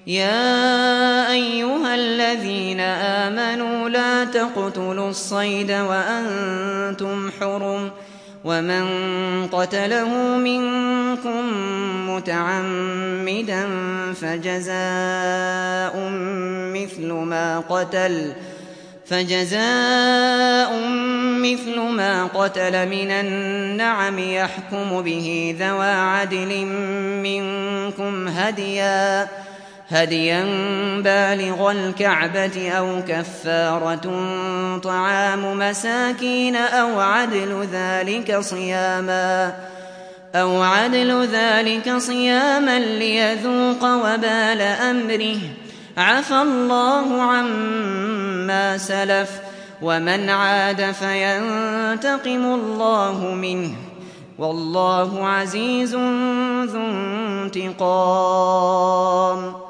يا أيها الذين آمنوا لا تقتلوا الصيد وأنتم حرم، ومن قتله منكم متعمدا فجزاء مثل ما قتل من النعم يحكم به ذوى عدل منكم هديا بالغ الكعبة أو كفارة طعام مساكين أو عدل ذلك صياما ليذوق وبال أمره. عفى الله عما سلف، ومن عاد فينتقم الله منه، والله عزيز ذو انتقام.